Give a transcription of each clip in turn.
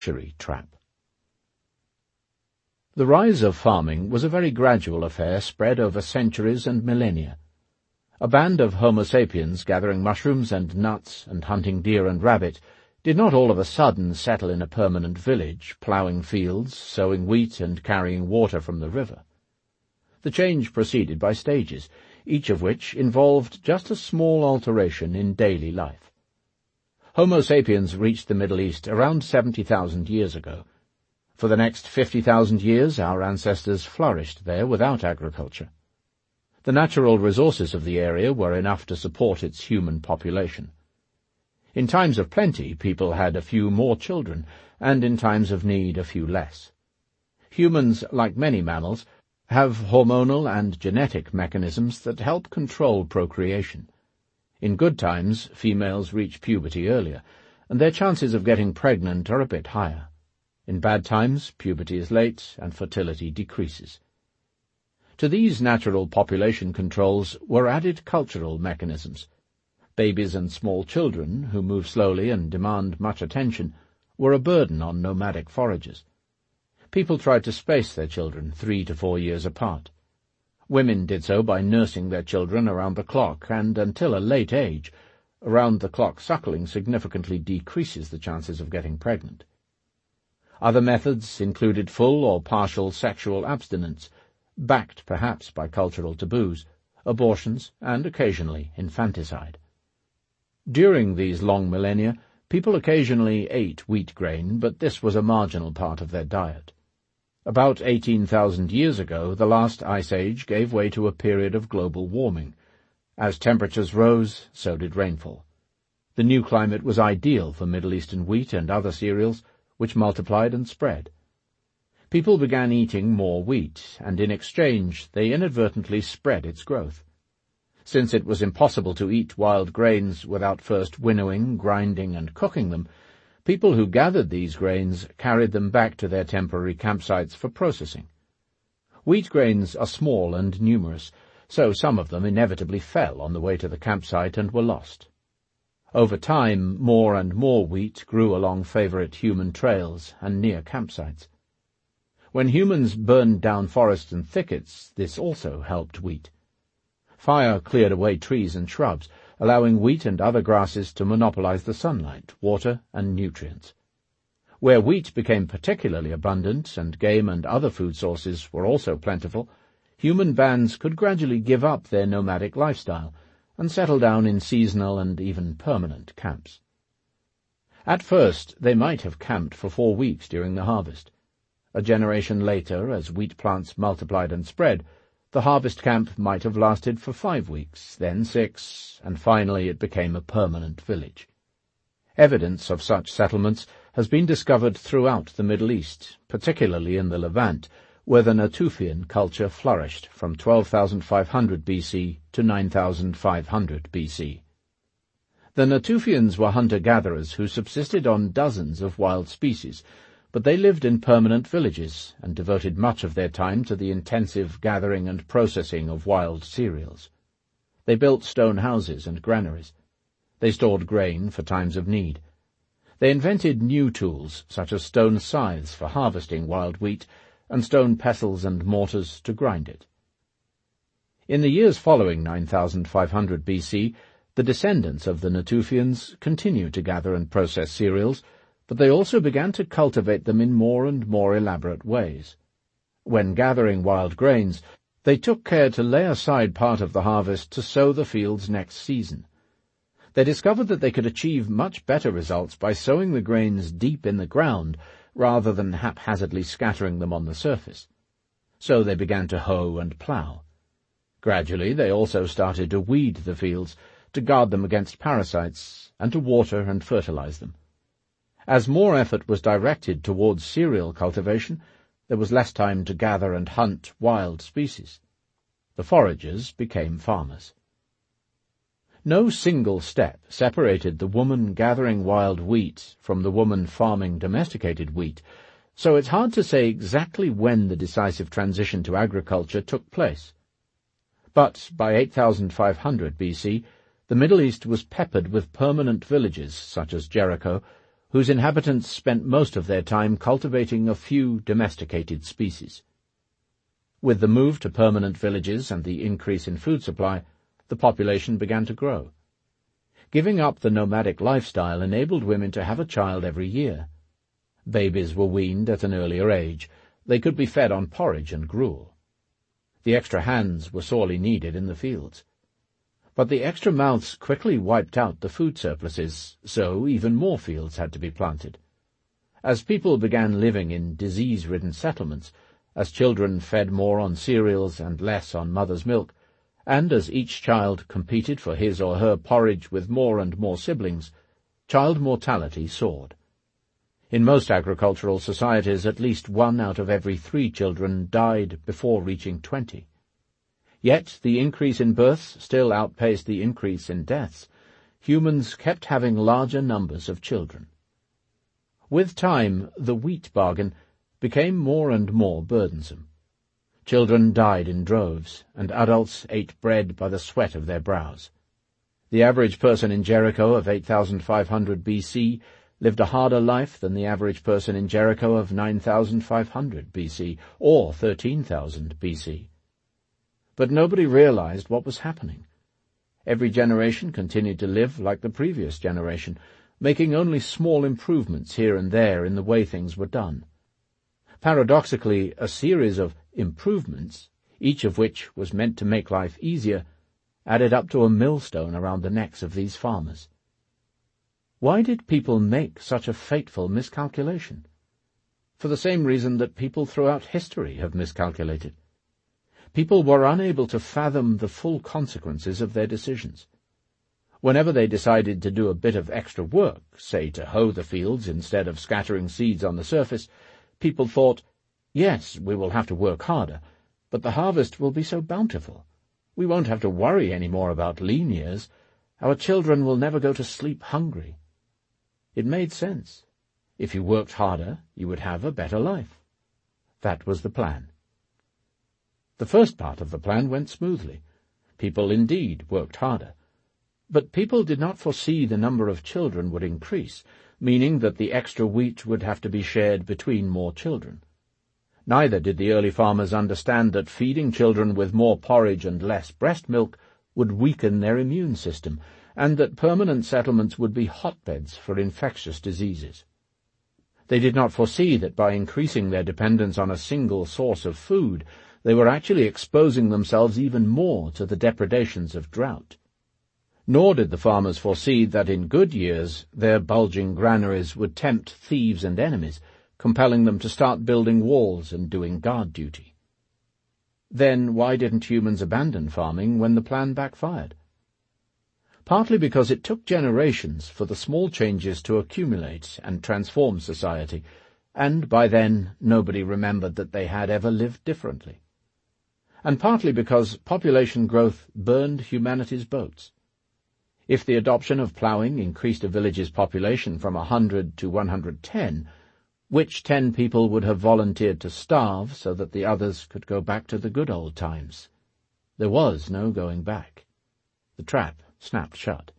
luxury trap. The rise of farming was a very gradual affair spread over centuries and millennia. A band of Homo sapiens gathering mushrooms and nuts and hunting deer and rabbit did not all of a sudden settle in a permanent village, ploughing fields, sowing wheat, and carrying water from the river. The change proceeded by stages, each of which involved just a small alteration in daily life. Homo sapiens reached the Middle East around 70,000 years ago. For the next 50,000 years our ancestors flourished there without agriculture. The natural resources of the area were enough to support its human population. In times of plenty, people had a few more children, and in times of need a few less. Humans, like many mammals, have hormonal and genetic mechanisms that help control procreation. In good times, females reach puberty earlier, and their chances of getting pregnant are a bit higher. In bad times, puberty is late and fertility decreases. To these natural population controls were added cultural mechanisms. Babies and small children, who move slowly and demand much attention, were a burden on nomadic foragers. People tried to space their children 3 to 4 years apart. Women did so by nursing their children around the clock, and until a late age, around-the-clock suckling significantly decreases the chances of getting pregnant. Other methods included full or partial sexual abstinence, backed perhaps by cultural taboos, abortions, and occasionally infanticide. During these long millennia, people occasionally ate wheat grain, but this was a marginal part of their diet. About 18,000 years ago, the last ice age gave way to a period of global warming. As temperatures rose, so did rainfall. The new climate was ideal for Middle Eastern wheat and other cereals, which multiplied and spread. People began eating more wheat, and in exchange they inadvertently spread its growth. Since it was impossible to eat wild grains without first winnowing, grinding, and cooking them, people who gathered these grains carried them back to their temporary campsites for processing. Wheat grains are small and numerous, so some of them inevitably fell on the way to the campsite and were lost. Over time, more and more wheat grew along favorite human trails and near campsites. When humans burned down forests and thickets, this also helped wheat. Fire cleared away trees and shrubs, allowing wheat and other grasses to monopolize the sunlight, water, and nutrients. Where wheat became particularly abundant and game and other food sources were also plentiful, human bands could gradually give up their nomadic lifestyle and settle down in seasonal and even permanent camps. At first, they might have camped for 4 weeks during the harvest. A generation later, as wheat plants multiplied and spread, the harvest camp might have lasted for 5 weeks, then 6, and finally it became a permanent village. Evidence of such settlements has been discovered throughout the Middle East, particularly in the Levant, where the Natufian culture flourished from 12,500 BC to 9,500 BC. The Natufians were hunter-gatherers who subsisted on dozens of wild species, but they lived in permanent villages and devoted much of their time to the intensive gathering and processing of wild cereals. They built stone houses and granaries. They stored grain for times of need. They invented new tools, such as stone scythes for harvesting wild wheat, and stone pestles and mortars to grind it. In the years following 9,500 BC, the descendants of the Natufians continued to gather and process cereals, but they also began to cultivate them in more and more elaborate ways. When gathering wild grains, they took care to lay aside part of the harvest to sow the fields next season. They discovered that they could achieve much better results by sowing the grains deep in the ground rather than haphazardly scattering them on the surface. So they began to hoe and plough. Gradually they also started to weed the fields, to guard them against parasites, and to water and fertilize them. As more effort was directed towards cereal cultivation, there was less time to gather and hunt wild species. The foragers became farmers. No single step separated the woman gathering wild wheat from the woman farming domesticated wheat, so it's hard to say exactly when the decisive transition to agriculture took place. But by 8,500 BC, the Middle East was peppered with permanent villages, such as Jericho, whose inhabitants spent most of their time cultivating a few domesticated species. With the move to permanent villages and the increase in food supply, the population began to grow. Giving up the nomadic lifestyle enabled women to have a child every year. Babies were weaned at an earlier age. They could be fed on porridge and gruel. The extra hands were sorely needed in the fields. But the extra mouths quickly wiped out the food surpluses, so even more fields had to be planted. As people began living in disease-ridden settlements, as children fed more on cereals and less on mother's milk, and as each child competed for his or her porridge with more and more siblings, child mortality soared. In most agricultural societies, at least 1 out of every 3 children died before reaching 20. Yet the increase in births still outpaced the increase in deaths. Humans kept having larger numbers of children. With time, the wheat bargain became more and more burdensome. Children died in droves, and adults ate bread by the sweat of their brows. The average person in Jericho of 8,500 BC lived a harder life than the average person in Jericho of 9,500 BC, or 13,000 BC. But nobody realized what was happening. Every generation continued to live like the previous generation, making only small improvements here and there in the way things were done. Paradoxically, a series of improvements, each of which was meant to make life easier, added up to a millstone around the necks of these farmers. Why did people make such a fateful miscalculation? For the same reason that people throughout history have miscalculated. People were unable to fathom the full consequences of their decisions. Whenever they decided to do a bit of extra work, say to hoe the fields instead of scattering seeds on the surface, people thought, yes, we will have to work harder, but the harvest will be so bountiful. We won't have to worry any more about lean years. Our children will never go to sleep hungry. It made sense. If you worked harder, you would have a better life. That was the plan. The first part of the plan went smoothly. People indeed worked harder. But people did not foresee the number of children would increase, meaning that the extra wheat would have to be shared between more children. Neither did the early farmers understand that feeding children with more porridge and less breast milk would weaken their immune system, and that permanent settlements would be hotbeds for infectious diseases. They did not foresee that by increasing their dependence on a single source of food, they were actually exposing themselves even more to the depredations of drought. Nor did the farmers foresee that in good years their bulging granaries would tempt thieves and enemies, compelling them to start building walls and doing guard duty. Then why didn't humans abandon farming when the plan backfired? Partly because it took generations for the small changes to accumulate and transform society, and by then nobody remembered that they had ever lived differently. And partly because population growth burned humanity's boats. If the adoption of ploughing increased a village's population from 100 to 110, which 10 people would have volunteered to starve so that the others could go back to the good old times? There was no going back. The trap snapped shut.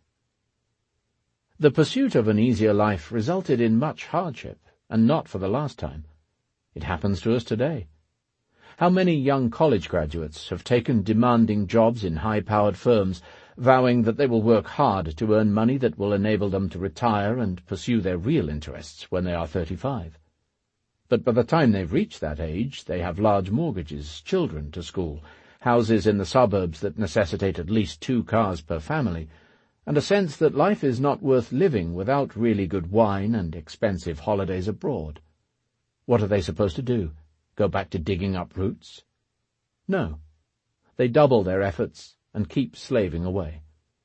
The pursuit of an easier life resulted in much hardship, and not for the last time. It happens to us today. How many young college graduates have taken demanding jobs in high-powered firms, vowing that they will work hard to earn money that will enable them to retire and pursue their real interests when they are 35. But by the time they've reached that age, they have large mortgages, children to school, houses in the suburbs that necessitate at least 2 cars per family, and a sense that life is not worth living without really good wine and expensive holidays abroad. What are they supposed to do? Go back to digging up roots? No. They double their efforts and keep slaving away.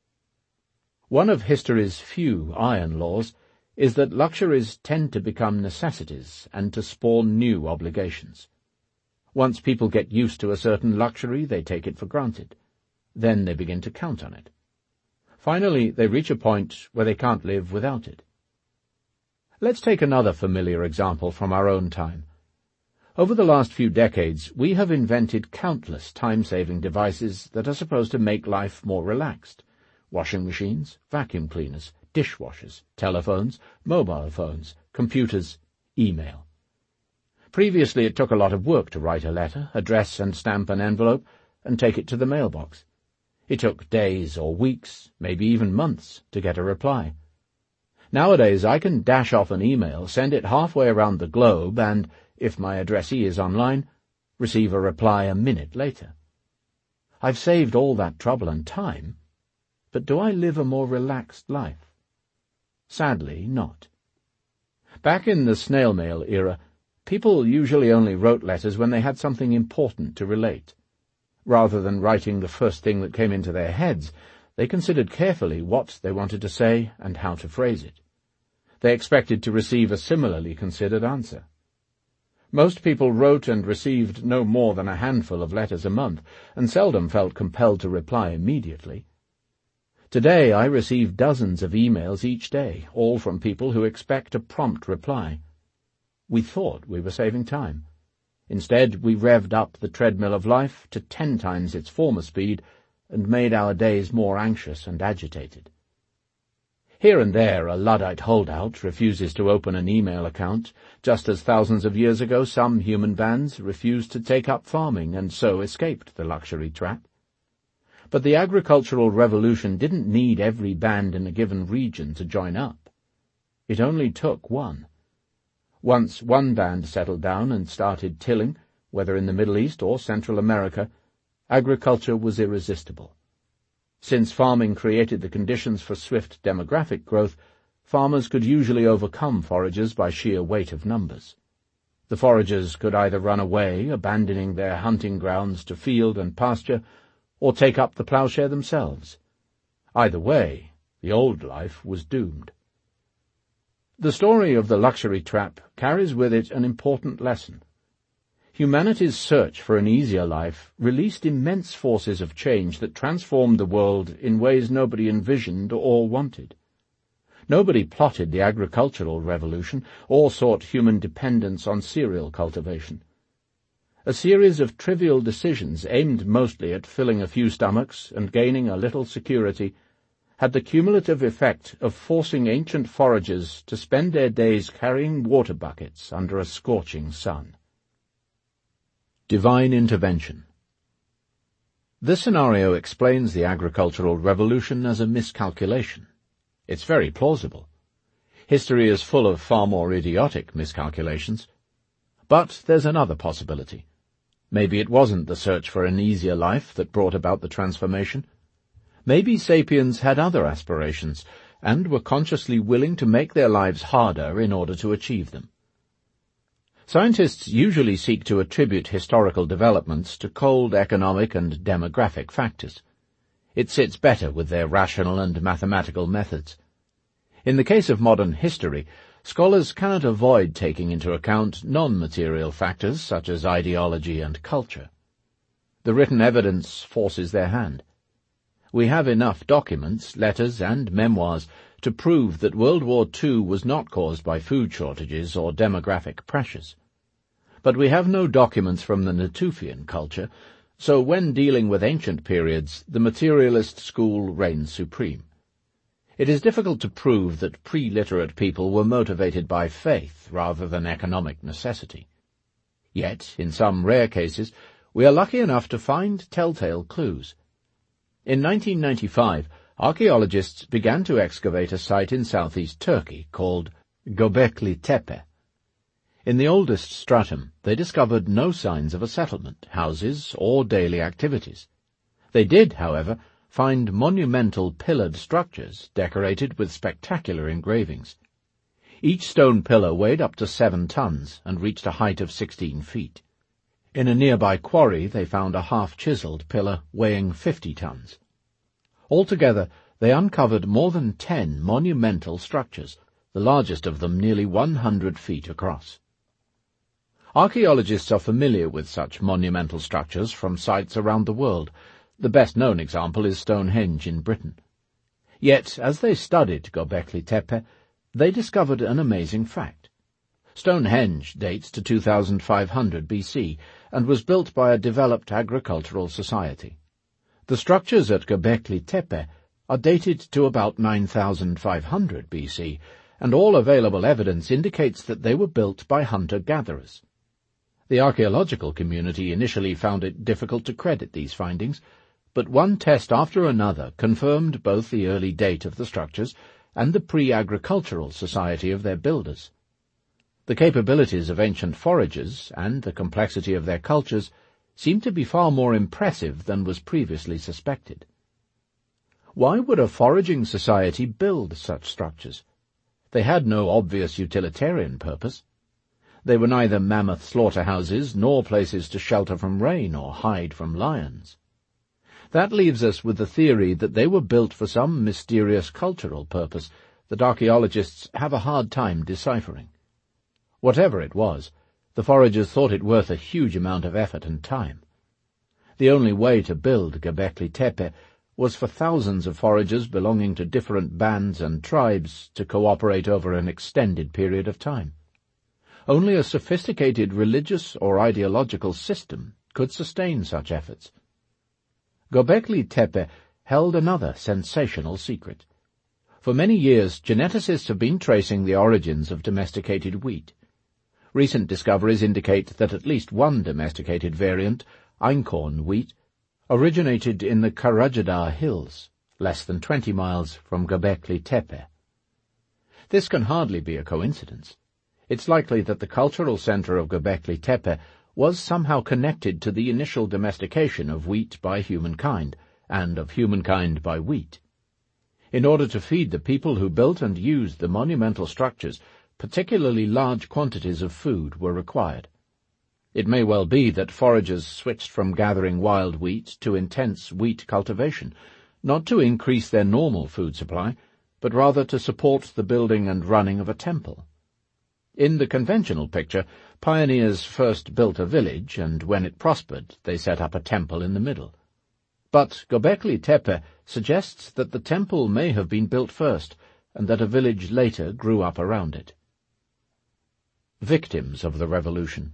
One of history's few iron laws is that luxuries tend to become necessities and to spawn new obligations. Once people get used to a certain luxury, they take it for granted. Then they begin to count on it. Finally, they reach a point where they can't live without it. Let's take another familiar example from our own time. Over the last few decades, we have invented countless time-saving devices that are supposed to make life more relaxed. Washing machines, vacuum cleaners, dishwashers, telephones, mobile phones, computers, email. Previously it took a lot of work to write a letter, address and stamp an envelope, and take it to the mailbox. It took days or weeks, maybe even months, to get a reply. Nowadays I can dash off an email, send it halfway around the globe, and, if my addressee is online, receive a reply a minute later. I've saved all that trouble and time, but do I live a more relaxed life? Sadly, not. Back in the snail mail era, people usually only wrote letters when they had something important to relate. Rather than writing the first thing that came into their heads, they considered carefully what they wanted to say and how to phrase it. They expected to receive a similarly considered answer. Most people wrote and received no more than a handful of letters a month, and seldom felt compelled to reply immediately. Today I receive dozens of emails each day, all from people who expect a prompt reply. We thought we were saving time. Instead, we revved up the treadmill of life to 10 times its former speed and made our days more anxious and agitated. Here and there a Luddite holdout refuses to open an email account, just as thousands of years ago some human bands refused to take up farming and so escaped the luxury trap. But the agricultural revolution didn't need every band in a given region to join up. It only took one. Once one band settled down and started tilling, whether in the Middle East or Central America, agriculture was irresistible. Since farming created the conditions for swift demographic growth, farmers could usually overcome foragers by sheer weight of numbers. The foragers could either run away, abandoning their hunting grounds to field and pasture, or take up the ploughshare themselves. Either way, the old life was doomed. The story of the luxury trap carries with it an important lesson. Humanity's search for an easier life released immense forces of change that transformed the world in ways nobody envisioned or wanted. Nobody plotted the agricultural revolution or sought human dependence on cereal cultivation. A series of trivial decisions aimed mostly at filling a few stomachs and gaining a little security had the cumulative effect of forcing ancient foragers to spend their days carrying water buckets under a scorching sun. Divine Intervention. This scenario explains the agricultural revolution as a miscalculation. It's very plausible. History is full of far more idiotic miscalculations. But there's another possibility. Maybe it wasn't the search for an easier life that brought about the transformation. Maybe sapiens had other aspirations, and were consciously willing to make their lives harder in order to achieve them. Scientists usually seek to attribute historical developments to cold economic and demographic factors. It sits better with their rational and mathematical methods. In the case of modern history, scholars cannot avoid taking into account non-material factors such as ideology and culture. The written evidence forces their hand. We have enough documents, letters, and memoirs to prove that World War II was not caused by food shortages or demographic pressures. But we have no documents from the Natufian culture, so when dealing with ancient periods, the materialist school reigns supreme. It is difficult to prove that pre-literate people were motivated by faith rather than economic necessity. Yet, in some rare cases, we are lucky enough to find telltale clues. In 1995, archaeologists began to excavate a site in southeast Turkey called Göbekli Tepe. In the oldest stratum, they discovered no signs of a settlement, houses, or daily activities. They did, however, find monumental pillared structures decorated with spectacular engravings. Each stone pillar weighed up to 7 tons and reached a height of 16 feet. In a nearby quarry they found a half-chiseled pillar weighing 50 tons. Altogether, they uncovered more than 10 monumental structures, the largest of them nearly 100 feet across. Archaeologists are familiar with such monumental structures from sites around the world. The best-known example is Stonehenge in Britain. Yet, as they studied Göbekli Tepe, they discovered an amazing fact. Stonehenge dates to 2500 BC and was built by a developed agricultural society. The structures at Göbekli Tepe are dated to about 9500 BC, and all available evidence indicates that they were built by hunter-gatherers. The archaeological community initially found it difficult to credit these findings, but one test after another confirmed both the early date of the structures and the pre-agricultural society of their builders. The capabilities of ancient foragers and the complexity of their cultures seem to be far more impressive than was previously suspected. Why would a foraging society build such structures? They had no obvious utilitarian purpose. They were neither mammoth slaughterhouses nor places to shelter from rain or hide from lions. That leaves us with the theory that they were built for some mysterious cultural purpose that archaeologists have a hard time deciphering. Whatever it was, the foragers thought it worth a huge amount of effort and time. The only way to build Göbekli Tepe was for thousands of foragers belonging to different bands and tribes to cooperate over an extended period of time. Only a sophisticated religious or ideological system could sustain such efforts. Göbekli Tepe held another sensational secret. For many years, geneticists have been tracing the origins of domesticated wheat. Recent discoveries indicate that at least one domesticated variant, einkorn wheat, originated in the Karajadar Hills, less than 20 miles from Göbekli Tepe. This can hardly be a coincidence. It's likely that the cultural center of Göbekli Tepe was somehow connected to the initial domestication of wheat by humankind, and of humankind by wheat. In order to feed the people who built and used the monumental structures, particularly large quantities of food were required. It may well be that foragers switched from gathering wild wheat to intense wheat cultivation, not to increase their normal food supply, but rather to support the building and running of a temple. In the conventional picture, pioneers first built a village, and when it prospered, they set up a temple in the middle. But Göbekli Tepe suggests that the temple may have been built first, and that a village later grew up around it. Victims of the Revolution.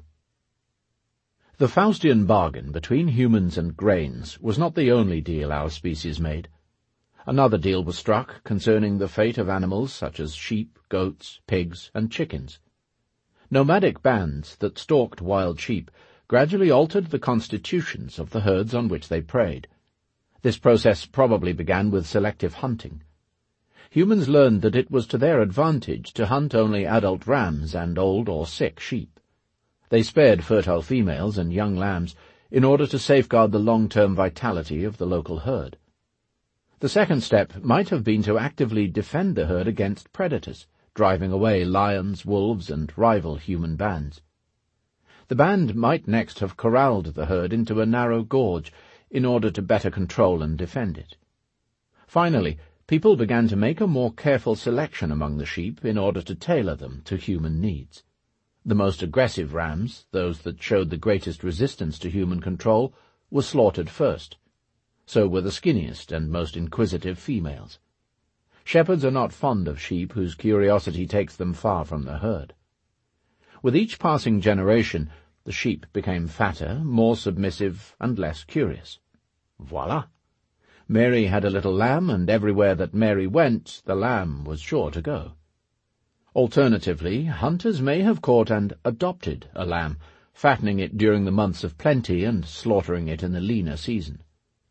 The Faustian bargain between humans and grains was not the only deal our species made. Another deal was struck concerning the fate of animals such as sheep, goats, pigs, and chickens. Nomadic bands that stalked wild sheep gradually altered the constitutions of the herds on which they preyed. This process probably began with selective hunting. Humans learned that it was to their advantage to hunt only adult rams and old or sick sheep. They spared fertile females and young lambs in order to safeguard the long-term vitality of the local herd. The second step might have been to actively defend the herd against predators, driving away lions, wolves, and rival human bands. The band might next have corralled the herd into a narrow gorge in order to better control and defend it. Finally, people began to make a more careful selection among the sheep in order to tailor them to human needs. The most aggressive rams, those that showed the greatest resistance to human control, were slaughtered first. So were the skinniest and most inquisitive females. Shepherds are not fond of sheep whose curiosity takes them far from the herd. With each passing generation, the sheep became fatter, more submissive, and less curious. Voila! Mary had a little lamb, and everywhere that Mary went, the lamb was sure to go. Alternatively, hunters may have caught and adopted a lamb, fattening it during the months of plenty and slaughtering it in the leaner season.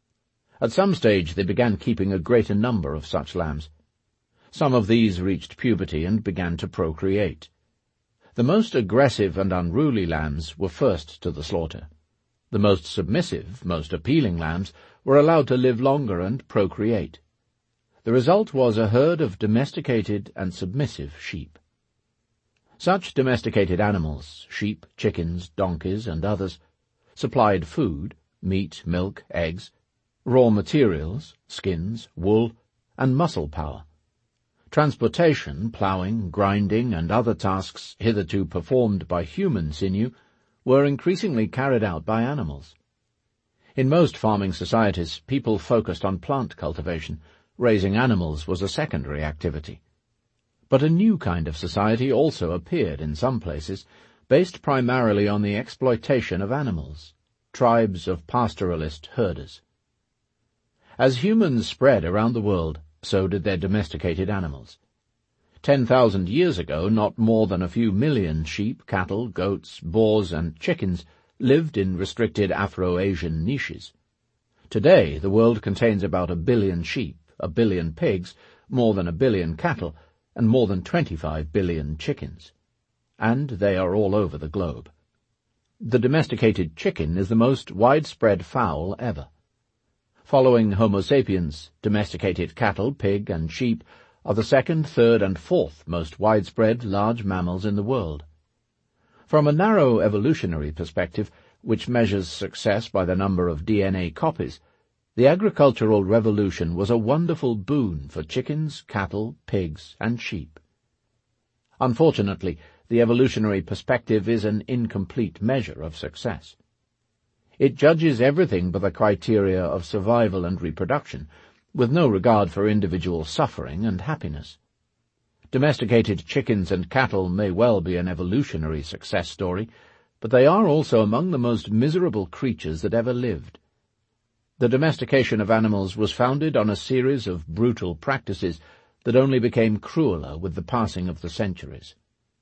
At some stage they began keeping a greater number of such lambs. Some of these reached puberty and began to procreate. The most aggressive and unruly lambs were first to the slaughter. The most submissive, most appealing lambs were allowed to live longer and procreate. The result was a herd of domesticated and submissive sheep. Such domesticated animals, sheep, chickens, donkeys, and others, supplied food, meat, milk, eggs, raw materials, skins, wool, and muscle power. Transportation, ploughing, grinding, and other tasks hitherto performed by human sinew were increasingly carried out by animals. In most farming societies, people focused on plant cultivation. Raising animals was a secondary activity. But a new kind of society also appeared in some places, based primarily on the exploitation of animals, tribes of pastoralist herders. As humans spread around the world, so did their domesticated animals. 10,000 years ago, not more than a few million sheep, cattle, goats, boars, and chickens lived in restricted Afro-Asian niches. Today, the world contains about 1 billion sheep, 1 billion pigs, more than 1 billion cattle, and more than 25 billion chickens. And they are all over the globe. The domesticated chicken is the most widespread fowl ever. Following Homo sapiens, domesticated cattle, pig, and sheep are the second, third, and fourth most widespread large mammals in the world. From a narrow evolutionary perspective, which measures success by the number of DNA copies, the agricultural revolution was a wonderful boon for chickens, cattle, pigs, and sheep. Unfortunately, the evolutionary perspective is an incomplete measure of success. It judges everything by the criteria of survival and reproduction, with no regard for individual suffering and happiness. Domesticated chickens and cattle may well be an evolutionary success story, but they are also among the most miserable creatures that ever lived. The domestication of animals was founded on a series of brutal practices that only became crueler with the passing of the centuries.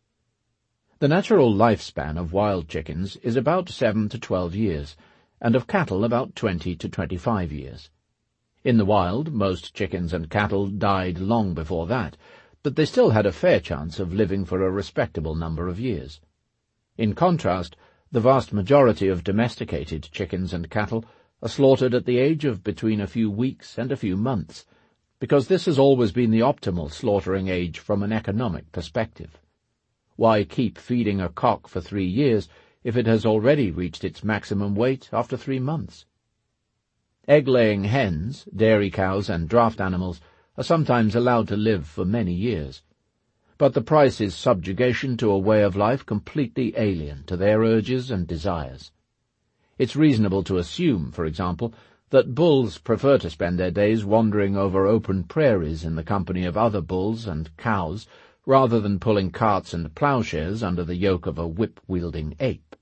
The natural lifespan of wild chickens is about 7 to 12 years, and of cattle about 20 to 25 years. In the wild, most chickens and cattle died long before that, but they still had a fair chance of living for a respectable number of years. In contrast, the vast majority of domesticated chickens and cattle are slaughtered at the age of between a few weeks and a few months, because this has always been the optimal slaughtering age from an economic perspective. Why keep feeding a cock for 3 years if it has already reached its maximum weight after 3 months? Egg-laying hens, dairy cows, and draft animals are sometimes allowed to live for many years. But the price is subjugation to a way of life completely alien to their urges and desires. It's reasonable to assume, for example, that bulls prefer to spend their days wandering over open prairies in the company of other bulls and cows, rather than pulling carts and ploughshares under the yoke of a whip-wielding ape.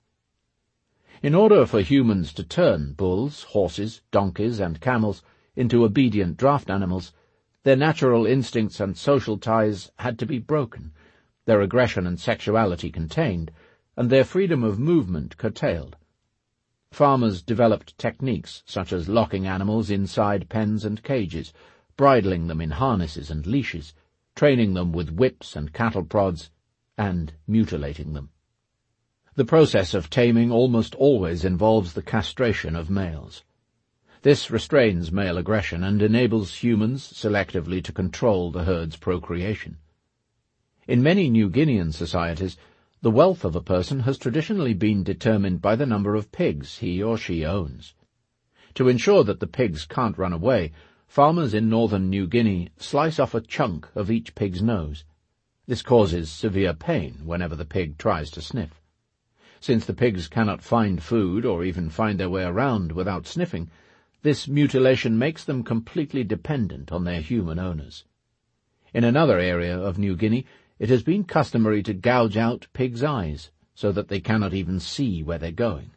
In order for humans to turn bulls, horses, donkeys, and camels into obedient draft animals, their natural instincts and social ties had to be broken, their aggression and sexuality contained, and their freedom of movement curtailed. Farmers developed techniques such as locking animals inside pens and cages, bridling them in harnesses and leashes, training them with whips and cattle prods, and mutilating them. The process of taming almost always involves the castration of males. This restrains male aggression and enables humans selectively to control the herd's procreation. In many New Guinean societies, the wealth of a person has traditionally been determined by the number of pigs he or she owns. To ensure that the pigs can't run away, farmers in northern New Guinea slice off a chunk of each pig's nose. This causes severe pain whenever the pig tries to sniff. Since the pigs cannot find food or even find their way around without sniffing, this mutilation makes them completely dependent on their human owners. In another area of New Guinea, it has been customary to gouge out pigs' eyes so that they cannot even see where they're going.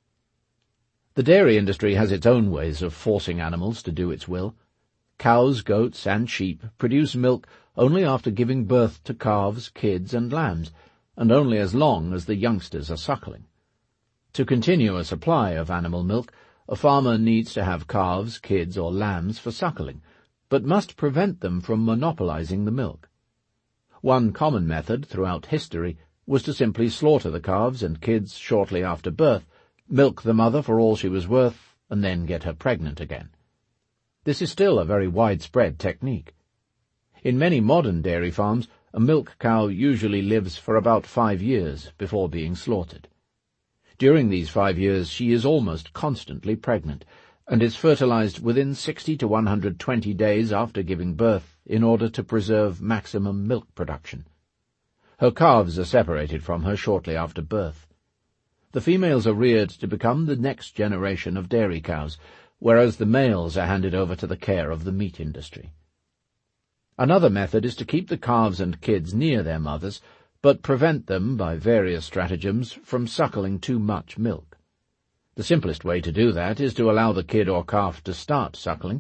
The dairy industry has its own ways of forcing animals to do its will. Cows, goats, and sheep produce milk only after giving birth to calves, kids, and lambs, and only as long as the youngsters are suckling. To continue a supply of animal milk, a farmer needs to have calves, kids, or lambs for suckling, but must prevent them from monopolizing the milk. One common method throughout history was to simply slaughter the calves and kids shortly after birth, milk the mother for all she was worth, and then get her pregnant again. This is still a very widespread technique. In many modern dairy farms, a milk cow usually lives for about 5 years before being slaughtered. During these 5 years she is almost constantly pregnant, and is fertilized within 60 to 120 days after giving birth in order to preserve maximum milk production. Her calves are separated from her shortly after birth. The females are reared to become the next generation of dairy cows, whereas the males are handed over to the care of the meat industry. Another method is to keep the calves and kids near their mothers, but prevent them, by various stratagems, from suckling too much milk. The simplest way to do that is to allow the kid or calf to start suckling,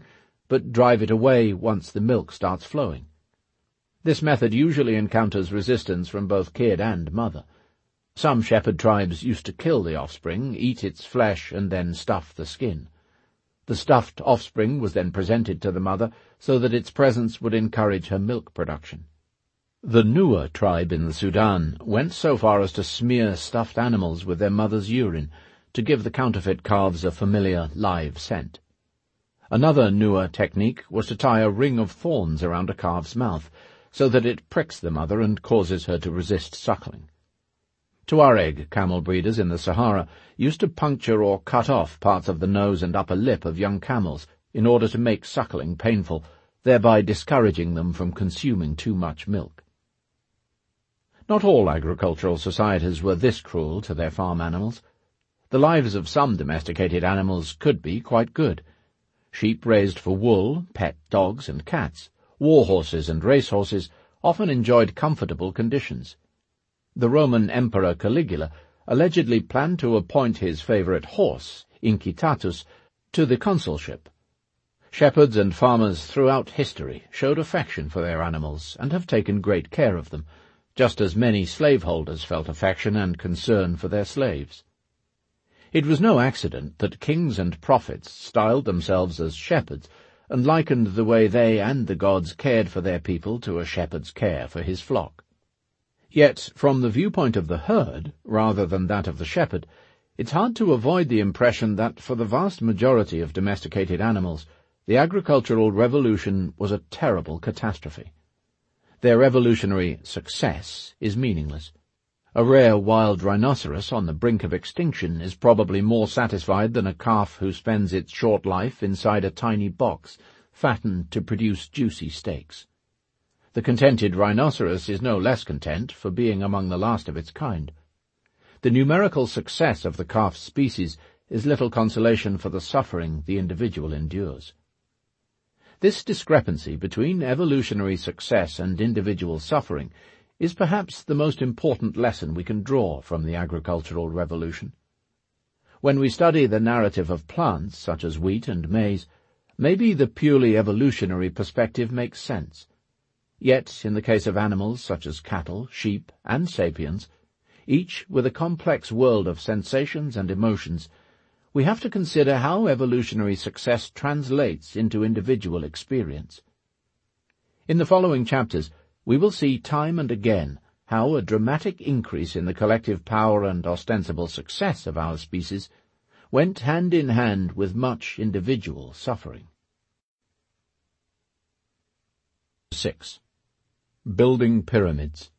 but drive it away once the milk starts flowing. This method usually encounters resistance from both kid and mother. Some shepherd tribes used to kill the offspring, eat its flesh, and then stuff the skin. The stuffed offspring was then presented to the mother so that its presence would encourage her milk production. The Nuer tribe in the Sudan went so far as to smear stuffed animals with their mother's urine to give the counterfeit calves a familiar live scent. Another Nuer technique was to tie a ring of thorns around a calf's mouth so that it pricks the mother and causes her to resist suckling. Tuareg camel breeders in the Sahara used to puncture or cut off parts of the nose and upper lip of young camels in order to make suckling painful, thereby discouraging them from consuming too much milk. Not all agricultural societies were this cruel to their farm animals. The lives of some domesticated animals could be quite good. Sheep raised for wool, pet dogs and cats, war horses and racehorses often enjoyed comfortable conditions. The Roman Emperor Caligula allegedly planned to appoint his favourite horse, Incitatus, to the consulship. Shepherds and farmers throughout history showed affection for their animals and have taken great care of them, just as many slaveholders felt affection and concern for their slaves. It was no accident that kings and prophets styled themselves as shepherds and likened the way they and the gods cared for their people to a shepherd's care for his flock. Yet, from the viewpoint of the herd, rather than that of the shepherd, it's hard to avoid the impression that for the vast majority of domesticated animals, the agricultural revolution was a terrible catastrophe. Their evolutionary success is meaningless. A rare wild rhinoceros on the brink of extinction is probably more satisfied than a calf who spends its short life inside a tiny box, fattened to produce juicy steaks. The contented rhinoceros is no less content for being among the last of its kind. The numerical success of the calf species is little consolation for the suffering the individual endures. This discrepancy between evolutionary success and individual suffering is perhaps the most important lesson we can draw from the agricultural revolution. When we study the narrative of plants, such as wheat and maize, maybe the purely evolutionary perspective makes sense. Yet, in the case of animals such as cattle, sheep, and sapiens, each with a complex world of sensations and emotions, we have to consider how evolutionary success translates into individual experience. In the following chapters, we will see time and again how a dramatic increase in the collective power and ostensible success of our species went hand in hand with much individual suffering. 6. Building pyramids.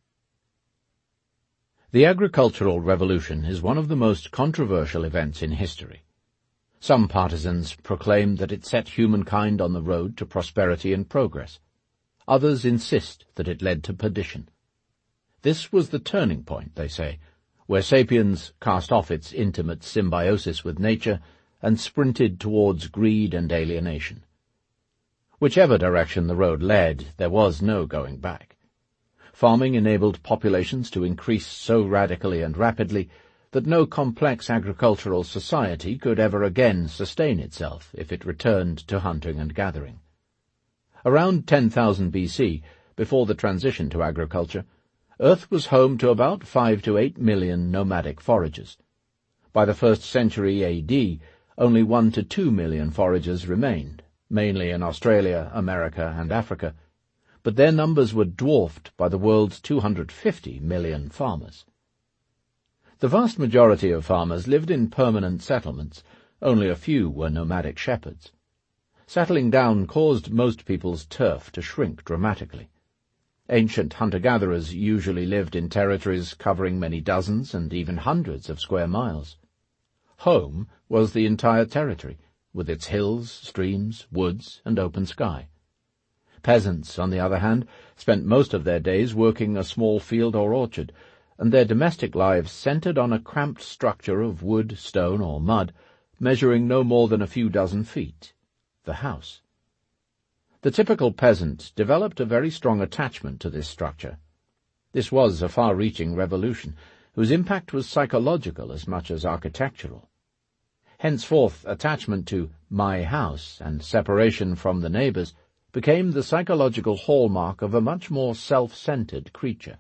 The agricultural revolution is one of the most controversial events in history. Some partisans proclaim that it set humankind on the road to prosperity and progress. Others insist that it led to perdition. This was the turning point, they say, where sapiens cast off its intimate symbiosis with nature and sprinted towards greed and alienation. Whichever direction the road led, there was no going back. Farming enabled populations to increase so radically and rapidly that no complex agricultural society could ever again sustain itself if it returned to hunting and gathering. Around 10,000 BC, before the transition to agriculture, Earth was home to about 5 to 8 million nomadic foragers. By the 1st century AD, only 1 to 2 million foragers remained, mainly in Australia, America, and Africa, but their numbers were dwarfed by the world's 250 million farmers. The vast majority of farmers lived in permanent settlements. Only a few were nomadic shepherds. Settling down caused most people's turf to shrink dramatically. Ancient hunter-gatherers usually lived in territories covering many dozens and even hundreds of square miles. Home was the entire territory, with its hills, streams, woods, and open sky. Peasants, on the other hand, spent most of their days working a small field or orchard, and their domestic lives centered on a cramped structure of wood, stone, or mud, measuring no more than a few dozen feet, the house. The typical peasant developed a very strong attachment to this structure. This was a far-reaching revolution, whose impact was psychological as much as architectural. Henceforth attachment to my house and separation from the neighbours became the psychological hallmark of a much more self-centred creature.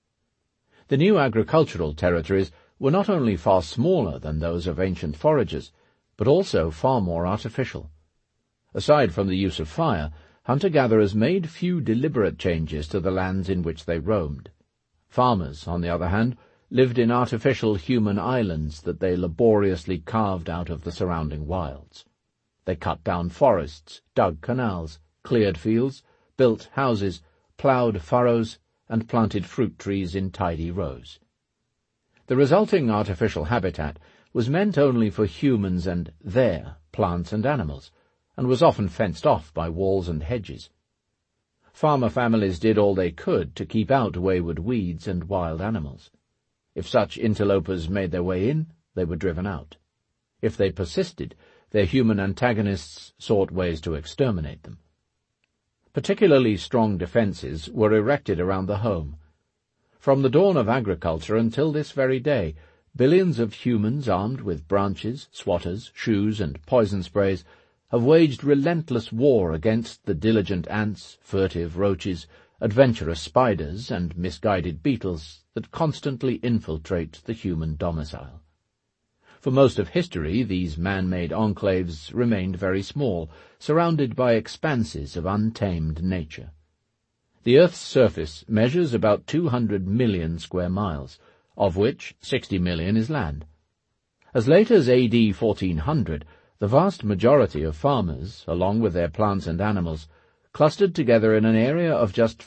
The new agricultural territories were not only far smaller than those of ancient foragers, but also far more artificial. Aside from the use of fire, hunter-gatherers made few deliberate changes to the lands in which they roamed. Farmers, on the other hand, lived in artificial human islands that they laboriously carved out of the surrounding wilds. They cut down forests, dug canals, cleared fields, built houses, ploughed furrows, and planted fruit trees in tidy rows. The resulting artificial habitat was meant only for humans and their plants and animals, and was often fenced off by walls and hedges. Farmer families did all they could to keep out wayward weeds and wild animals. If such interlopers made their way in, they were driven out. If they persisted, their human antagonists sought ways to exterminate them. Particularly strong defences were erected around the home. From the dawn of agriculture until this very day, billions of humans armed with branches, swatters, shoes, and poison sprays have waged relentless war against the diligent ants, furtive roaches, adventurous spiders, and misguided beetles that constantly infiltrate the human domicile. For most of history, these man-made enclaves remained very small, surrounded by expanses of untamed nature. The Earth's surface measures about 200 million square miles, of which 60 million is land. As late as AD 1400, the vast majority of farmers, along with their plants and animals, clustered together in an area of just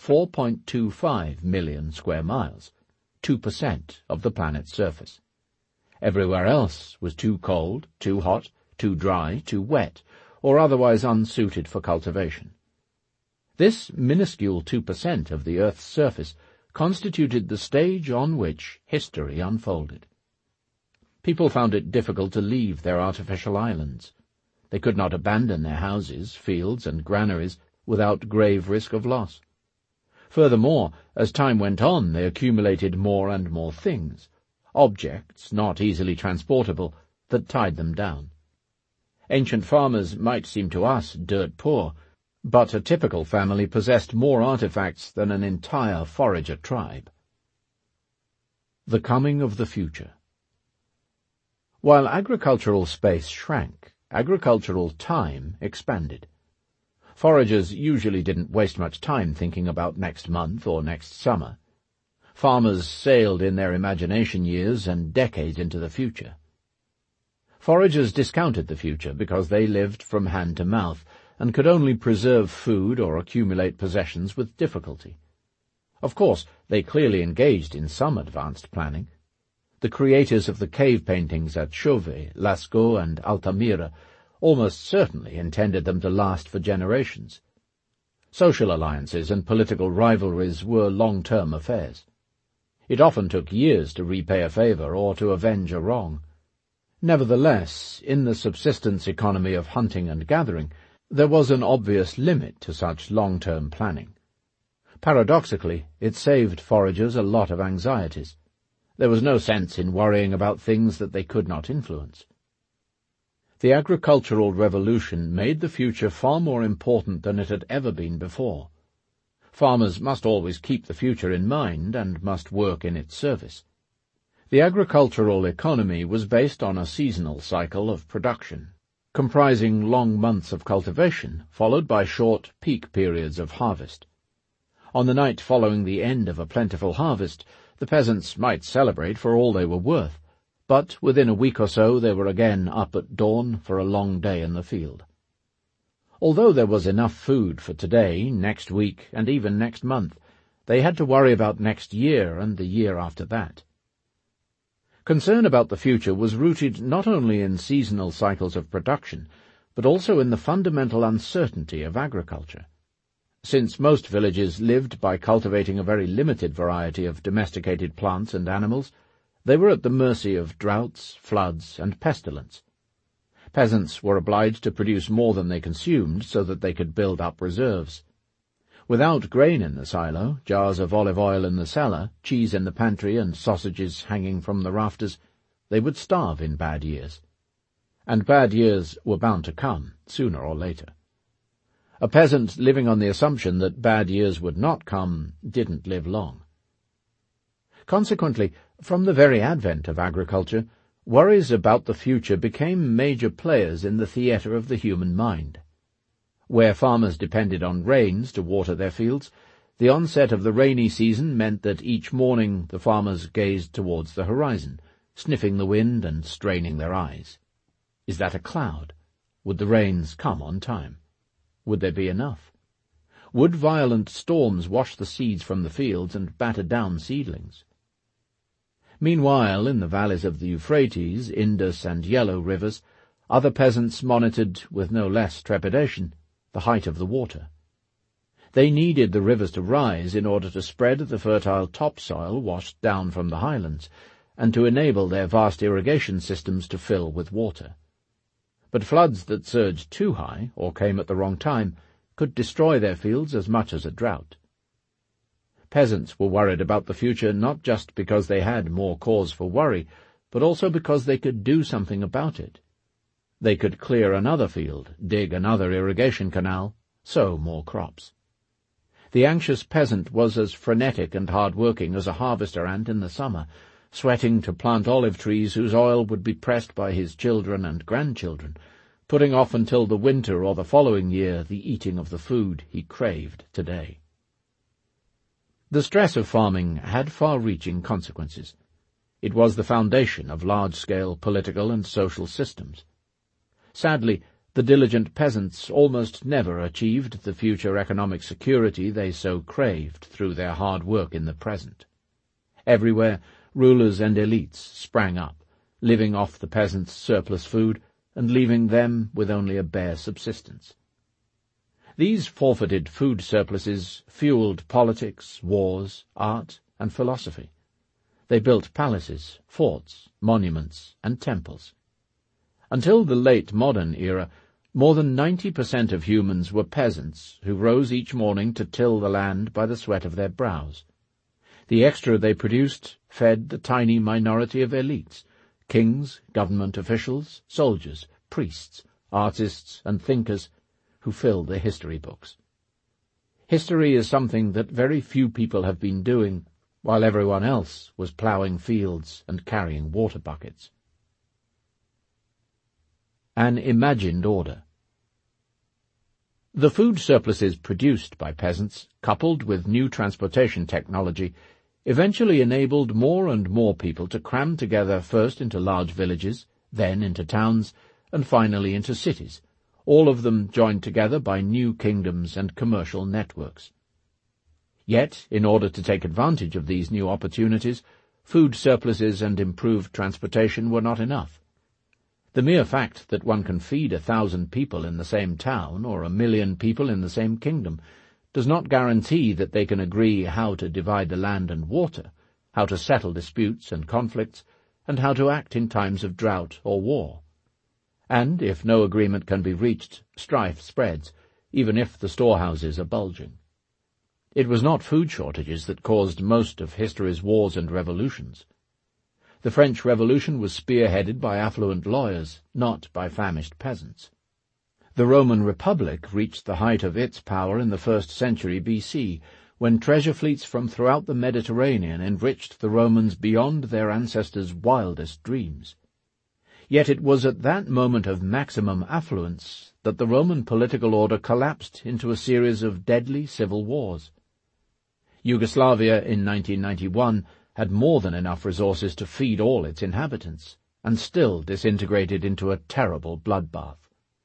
4.25 million square miles, 2% of the planet's surface. Everywhere else was too cold, too hot, too dry, too wet, or otherwise unsuited for cultivation. This minuscule 2% of the Earth's surface constituted the stage on which history unfolded. People found it difficult to leave their artificial islands. They could not abandon their houses, fields, and granaries without grave risk of loss. Furthermore, as time went on, they accumulated more and more things, objects not easily transportable, that tied them down. Ancient farmers might seem to us dirt poor, but a typical family possessed more artifacts than an entire forager tribe. The coming of the future. While agricultural space shrank, agricultural time expanded. Foragers usually didn't waste much time thinking about next month or next summer. Farmers sailed in their imagination years and decades into the future. Foragers discounted the future because they lived from hand to mouth and could only preserve food or accumulate possessions with difficulty. Of course, they clearly engaged in some advanced planning. The creators of the cave paintings at Chauvet, Lascaux, and Altamira almost certainly intended them to last for generations. Social alliances and political rivalries were long-term affairs. It often took years to repay a favour or to avenge a wrong. Nevertheless, in the subsistence economy of hunting and gathering, there was an obvious limit to such long-term planning. Paradoxically, it saved foragers a lot of anxieties. There was no sense in worrying about things that they could not influence. The agricultural revolution made the future far more important than it had ever been before. Farmers must always keep the future in mind and must work in its service. The agricultural economy was based on a seasonal cycle of production, comprising long months of cultivation, followed by short peak periods of harvest. On the night following the end of a plentiful harvest, the peasants might celebrate for all they were worth, but within a week or so they were again up at dawn for a long day in the field. Although there was enough food for today, next week, and even next month, they had to worry about next year and the year after that. Concern about the future was rooted not only in seasonal cycles of production, but also in the fundamental uncertainty of agriculture. Since most villages lived by cultivating a very limited variety of domesticated plants and animals, they were at the mercy of droughts, floods, and pestilence. Peasants were obliged to produce more than they consumed so that they could build up reserves. Without grain in the silo, jars of olive oil in the cellar, cheese in the pantry, and sausages hanging from the rafters, they would starve in bad years. and bad years were bound to come, sooner or later. A peasant living on the assumption that bad years would not come didn't live long. Consequently, from the very advent of agriculture, worries about the future became major players in the theatre of the human mind. Where farmers depended on rains to water their fields, the onset of the rainy season meant that each morning the farmers gazed towards the horizon, sniffing the wind and straining their eyes. Is that a cloud? Would the rains come on time? Would there be enough? Would violent storms wash the seeds from the fields and batter down seedlings? Meanwhile, in the valleys of the Euphrates, Indus, and Yellow rivers, other peasants monitored, with no less trepidation, the height of the water. They needed the rivers to rise in order to spread the fertile topsoil washed down from the highlands, and to enable their vast irrigation systems to fill with water. But floods that surged too high, or came at the wrong time, could destroy their fields as much as a drought. Peasants were worried about the future not just because they had more cause for worry, but also because they could do something about it. They could clear another field, dig another irrigation canal, sow more crops. The anxious peasant was as frenetic and hard-working as a harvester ant in the summer, sweating to plant olive trees whose oil would be pressed by his children and grandchildren, putting off until the winter or the following year the eating of the food he craved today. The stress of farming had far-reaching consequences. It was the foundation of large-scale political and social systems. Sadly, the diligent peasants almost never achieved the future economic security they so craved through their hard work in the present. Everywhere, rulers and elites sprang up, living off the peasants' surplus food and leaving them with only a bare subsistence. These forfeited food surpluses fueled politics, wars, art, and philosophy. They built palaces, forts, monuments, and temples. Until the late modern era, more than 90% of humans were peasants who rose each morning to till the land by the sweat of their brows. The extra they produced fed the tiny minority of elites, kings, government officials, soldiers, priests, artists, and thinkers, who fill the history books. History is something that very few people have been doing, while everyone else was ploughing fields and carrying water buckets. An imagined order. The food surpluses produced by peasants, coupled with new transportation technology, eventually enabled more and more people to cram together first into large villages, then into towns, and finally into cities, all of them joined together by new kingdoms and commercial networks. Yet, in order to take advantage of these new opportunities, food surpluses and improved transportation were not enough. The mere fact that one can feed 1,000 people in the same town or 1,000,000 people in the same kingdom does not guarantee that they can agree how to divide the land and water, how to settle disputes and conflicts, and how to act in times of drought or war. And if no agreement can be reached, strife spreads, even if the storehouses are bulging. It was not food shortages that caused most of history's wars and revolutions. The French Revolution was spearheaded by affluent lawyers, not by famished peasants. The Roman Republic reached the height of its power in the 1st century BC, when treasure fleets from throughout the Mediterranean enriched the Romans beyond their ancestors' wildest dreams. Yet it was at that moment of maximum affluence that the Roman political order collapsed into a series of deadly civil wars. Yugoslavia in 1991 had more than enough resources to feed all its inhabitants, and still disintegrated into a terrible bloodbath.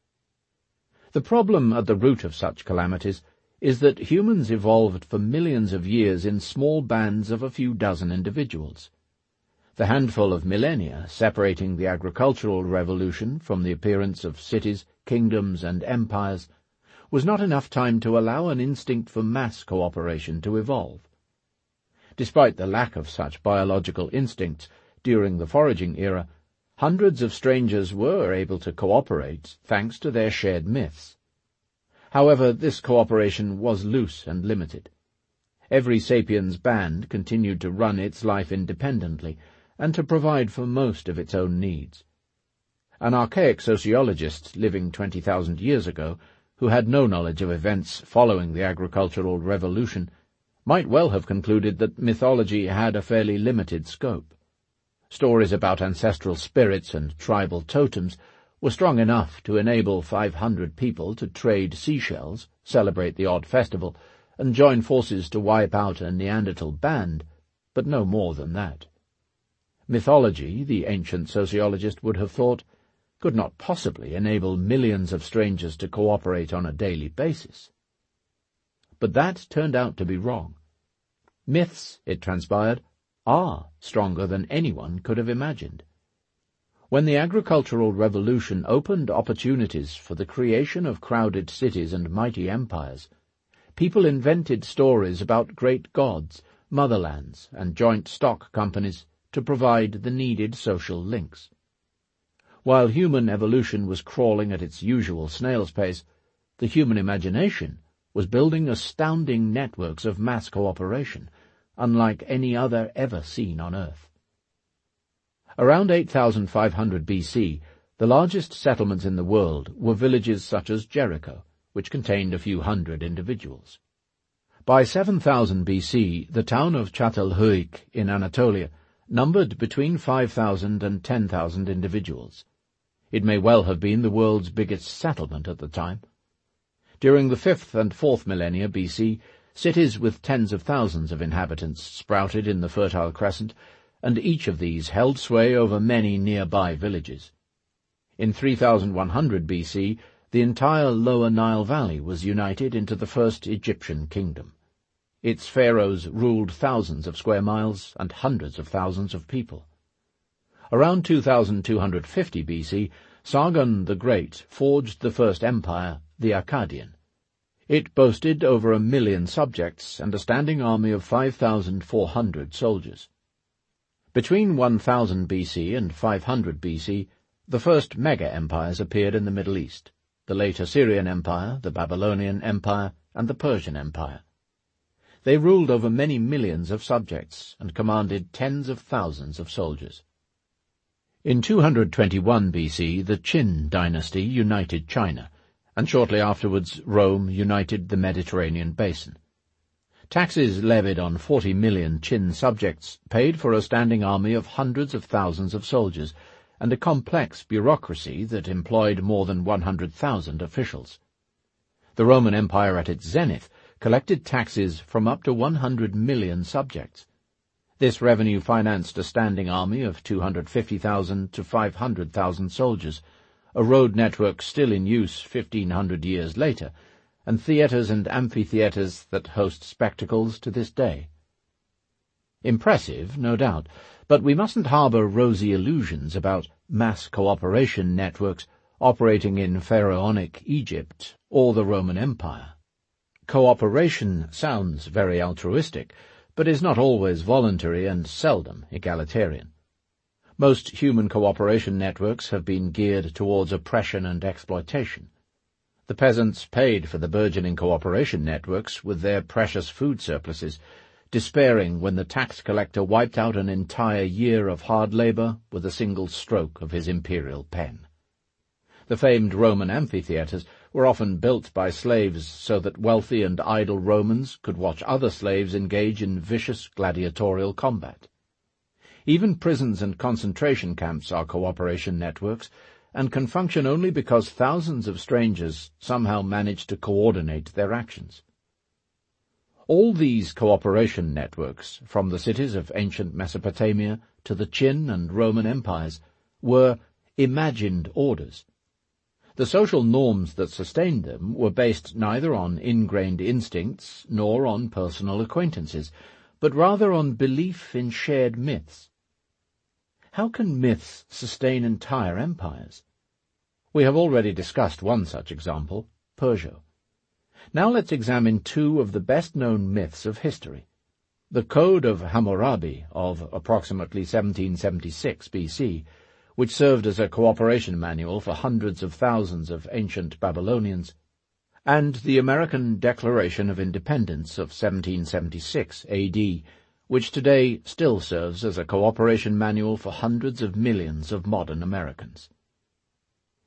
The problem at the root of such calamities is that humans evolved for millions of years in small bands of a few dozen individuals. The handful of millennia separating the agricultural revolution from the appearance of cities, kingdoms, and empires was not enough time to allow an instinct for mass cooperation to evolve. Despite the lack of such biological instincts during the foraging era, hundreds of strangers were able to cooperate thanks to their shared myths. However, this cooperation was loose and limited. Every sapiens band continued to run its life independently and to provide for most of its own needs. An archaic sociologist living 20,000 years ago, who had no knowledge of events following the agricultural revolution, might well have concluded that mythology had a fairly limited scope. Stories about ancestral spirits and tribal totems were strong enough to enable 500 people to trade seashells, celebrate the odd festival, and join forces to wipe out a Neanderthal band, but no more than that. Mythology, the ancient sociologist would have thought, could not possibly enable millions of strangers to cooperate on a daily basis. But that turned out to be wrong. Myths, it transpired, are stronger than anyone could have imagined. When the agricultural revolution opened opportunities for the creation of crowded cities and mighty empires, people invented stories about great gods, motherlands, and joint stock companies to provide the needed social links. While human evolution was crawling at its usual snail's pace, the human imagination was building astounding networks of mass cooperation, unlike any other ever seen on Earth. Around 8,500 BC, the largest settlements in the world were villages such as Jericho, which contained a few hundred individuals. By 7,000 BC, the town of Çatalhöyük in Anatolia numbered between 5,000 and 10,000 individuals. It may well have been the world's biggest settlement at the time. During the 5th and 4th millennia BC, cities with tens of thousands of inhabitants sprouted in the Fertile Crescent, and each of these held sway over many nearby villages. In 3100 BC, the entire Lower Nile Valley was united into the first Egyptian kingdom. Its pharaohs ruled thousands of square miles and hundreds of thousands of people. Around 2250 BC, Sargon the Great forged the first empire, the Akkadian. It boasted over 1 million subjects and a standing army of 5,400 soldiers. Between 1000 BC and 500 BC, the first mega-empires appeared in the Middle East, the late Assyrian Empire, the Babylonian Empire, and the Persian Empire. They ruled over many millions of subjects and commanded tens of thousands of soldiers. In 221 BC, the Qin dynasty united China, and shortly afterwards Rome united the Mediterranean basin. Taxes levied on 40 million Qin subjects paid for a standing army of hundreds of thousands of soldiers and a complex bureaucracy that employed more than 100,000 officials. The Roman Empire at its zenith collected taxes from up to 100 million subjects. This revenue financed a standing army of 250,000 to 500,000 soldiers, a road network still in use 1,500 years later, and theatres and amphitheatres that host spectacles to this day. Impressive, no doubt, but we mustn't harbour rosy illusions about mass cooperation networks operating in pharaonic Egypt or the Roman Empire. Cooperation sounds very altruistic, but is not always voluntary and seldom egalitarian. Most human cooperation networks have been geared towards oppression and exploitation. The peasants paid for the burgeoning cooperation networks with their precious food surpluses, despairing when the tax collector wiped out an entire year of hard labour with a single stroke of his imperial pen. The famed Roman amphitheatres were often built by slaves so that wealthy and idle Romans could watch other slaves engage in vicious gladiatorial combat. Even prisons and concentration camps are cooperation networks, and can function only because thousands of strangers somehow manage to coordinate their actions. All these cooperation networks, from the cities of ancient Mesopotamia to the Qin and Roman empires, were imagined orders. The social norms that sustained them were based neither on ingrained instincts nor on personal acquaintances, but rather on belief in shared myths. How can myths sustain entire empires? We have already discussed one such example, Persia. Now let's examine two of the best-known myths of history. The Code of Hammurabi of approximately 1776 BC, which served as a cooperation manual for hundreds of thousands of ancient Babylonians, and the American Declaration of Independence of 1776 AD, which today still serves as a cooperation manual for hundreds of millions of modern Americans.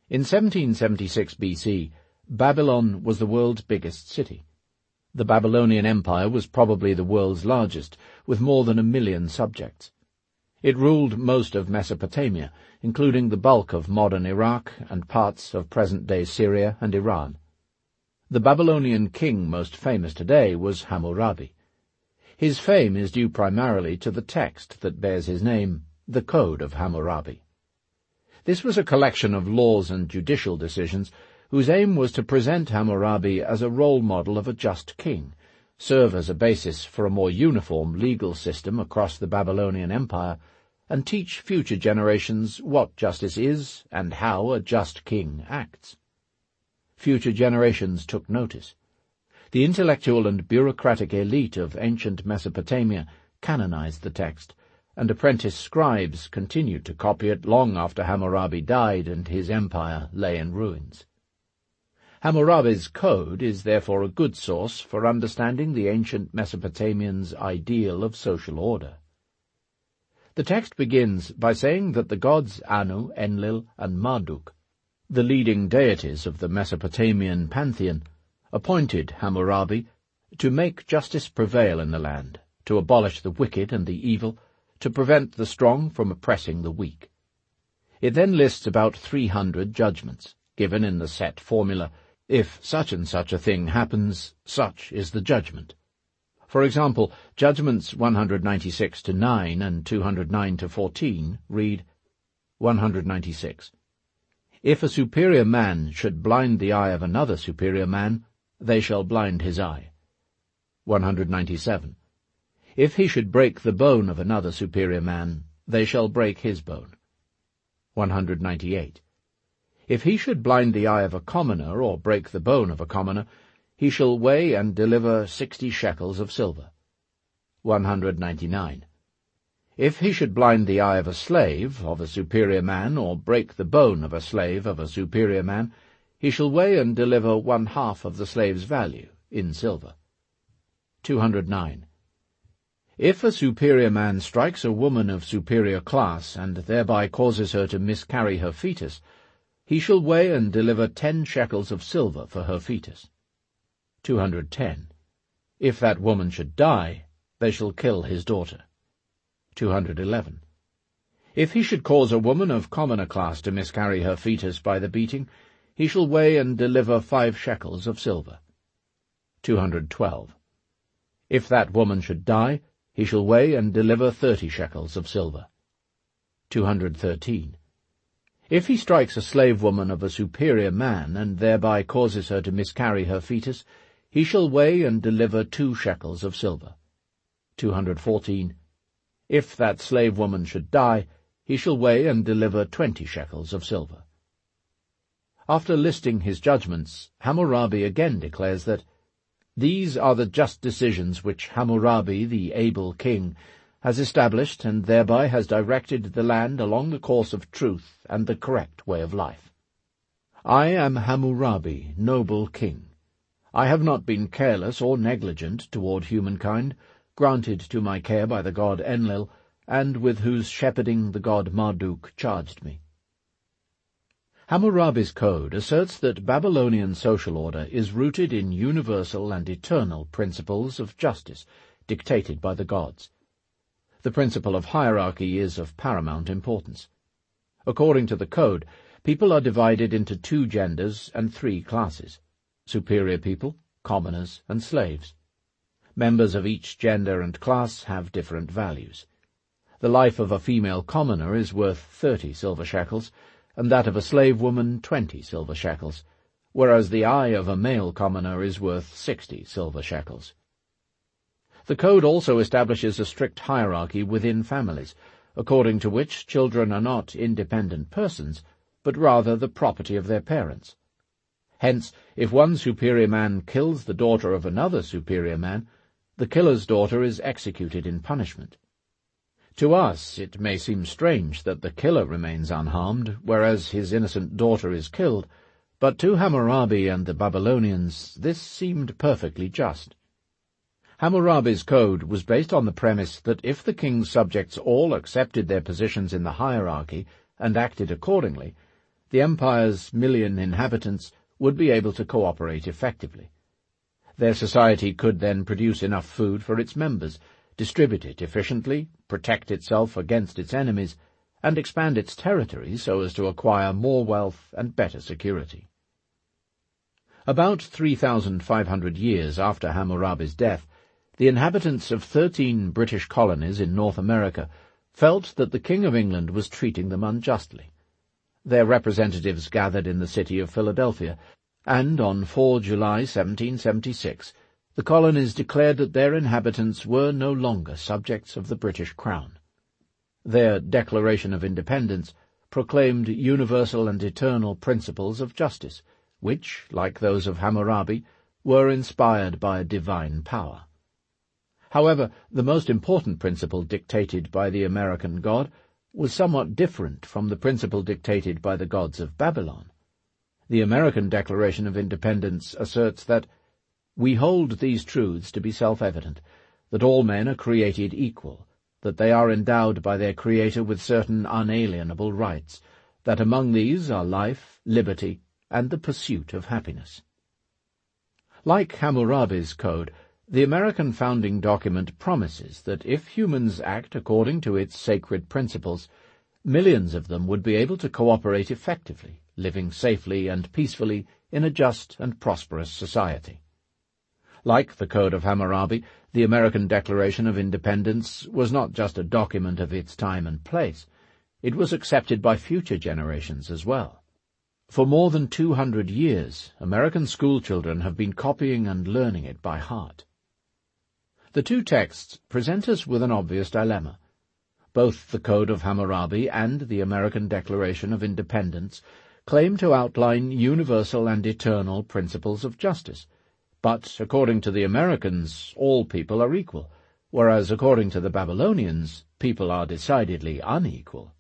In 1776 BC, Babylon was the world's biggest city. The Babylonian Empire was probably the world's largest, with more than 1 million subjects. It ruled most of Mesopotamia, including the bulk of modern Iraq and parts of present-day Syria and Iran. The Babylonian king most famous today was Hammurabi. His fame is due primarily to the text that bears his name, the Code of Hammurabi. This was a collection of laws and judicial decisions whose aim was to present Hammurabi as a role model of a just king, serve as a basis for a more uniform legal system across the Babylonian Empire, and teach future generations what justice is and how a just king acts. Future generations took notice. The intellectual and bureaucratic elite of ancient Mesopotamia canonized the text, and apprentice scribes continued to copy it long after Hammurabi died and his empire lay in ruins. Hammurabi's code is therefore a good source for understanding the ancient Mesopotamians' ideal of social order. The text begins by saying that the gods Anu, Enlil, and Marduk, the leading deities of the Mesopotamian pantheon, appointed Hammurabi to make justice prevail in the land, to abolish the wicked and the evil, to prevent the strong from oppressing the weak. It then lists about 300 judgments, given in the set formula, if such and such a thing happens, such is the judgment. For example, Judgments 196-9 and 209-14 read, 196. If a superior man should blind the eye of another superior man, they shall blind his eye. 197. If he should break the bone of another superior man, they shall break his bone. 198. If he should blind the eye of a commoner, or break the bone of a commoner, he shall weigh and deliver 60 shekels of silver. 199. If he should blind the eye of a slave of a superior man, or break the bone of a slave of a superior man, he shall weigh and deliver 1/2 of the slave's value, in silver. 209. If a superior man strikes a woman of superior class, and thereby causes her to miscarry her fetus, he shall weigh and deliver 10 shekels of silver for her fetus. 210. If that woman should die, they shall kill his daughter. 211. If he should cause a woman of commoner class to miscarry her fetus by the beating, he shall weigh and deliver 5 shekels of silver. 212. If that woman should die, he shall weigh and deliver 30 shekels of silver. 213. If he strikes a slave woman of a superior man, and thereby causes her to miscarry her fetus, he shall weigh and deliver 2 shekels of silver. 214. If that slave woman should die, he shall weigh and deliver 20 shekels of silver. After listing his judgments, Hammurabi again declares that, "These are the just decisions which Hammurabi, the able king, has established, and thereby has directed the land along the course of truth and the correct way of life. I am Hammurabi, noble king. I have not been careless or negligent toward humankind, granted to my care by the god Enlil, and with whose shepherding the god Marduk charged me." Hammurabi's code asserts that Babylonian social order is rooted in universal and eternal principles of justice, dictated by the gods. The principle of hierarchy is of paramount importance. According to the code, people are divided into 2 genders and 3 classes: superior people, commoners, and slaves. Members of each gender and class have different values. The life of a female commoner is worth 30 silver shekels, and that of a slave woman 20 silver shekels, whereas the eye of a male commoner is worth 60 silver shekels. The code also establishes a strict hierarchy within families, according to which children are not independent persons, but rather the property of their parents. Hence, if one superior man kills the daughter of another superior man, the killer's daughter is executed in punishment. To us it may seem strange that the killer remains unharmed, whereas his innocent daughter is killed, but to Hammurabi and the Babylonians this seemed perfectly just. Hammurabi's code was based on the premise that if the king's subjects all accepted their positions in the hierarchy and acted accordingly, the empire's 1,000,000 inhabitants would be able to cooperate effectively. Their society could then produce enough food for its members, distribute it efficiently, protect itself against its enemies, and expand its territory so as to acquire more wealth and better security. About 3,500 years after Hammurabi's death, the inhabitants of 13 British colonies in North America felt that the King of England was treating them unjustly. Their representatives gathered in the city of Philadelphia, and on 4 July 1776 the colonies declared that their inhabitants were no longer subjects of the British Crown. Their Declaration of Independence proclaimed universal and eternal principles of justice, which, like those of Hammurabi, were inspired by a divine power. However, the most important principle dictated by the American god was somewhat different from the principle dictated by the gods of Babylon. The American Declaration of Independence asserts that, "We hold these truths to be self-evident, that all men are created equal, that they are endowed by their Creator with certain unalienable rights, that among these are life, liberty, and the pursuit of happiness." Like Hammurabi's code, the American founding document promises that if humans act according to its sacred principles, millions of them would be able to cooperate effectively, living safely and peacefully in a just and prosperous society. Like the Code of Hammurabi, the American Declaration of Independence was not just a document of its time and place. It was accepted by future generations as well. For more than 200 years, American schoolchildren have been copying and learning it by heart. The two texts present us with an obvious dilemma. Both the Code of Hammurabi and the American Declaration of Independence claim to outline universal and eternal principles of justice, but according to the Americans, all people are equal, whereas according to the Babylonians, people are decidedly unequal.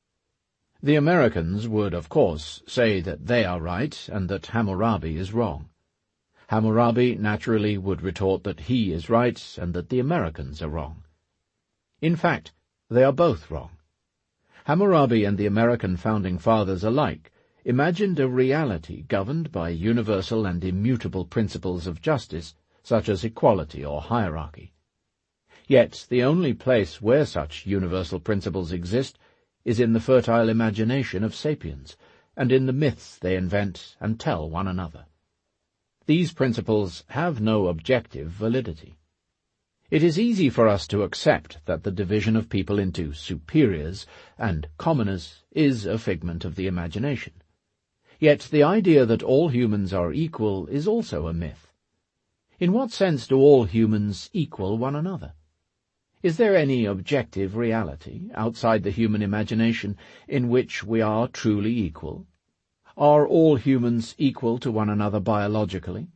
The Americans would, of course, say that they are right and that Hammurabi is wrong. Hammurabi naturally would retort that he is right and that the Americans are wrong. In fact, they are both wrong. Hammurabi and the American founding fathers alike imagined a reality governed by universal and immutable principles of justice, such as equality or hierarchy. Yet the only place where such universal principles exist is in the fertile imagination of sapiens, and in the myths they invent and tell one another. These principles have no objective validity. It is easy for us to accept that the division of people into superiors and commoners is a figment of the imagination. Yet the idea that all humans are equal is also a myth. In what sense do all humans equal one another? Is there any objective reality, outside the human imagination, in which we are truly equal? Are all humans equal to one another biologically?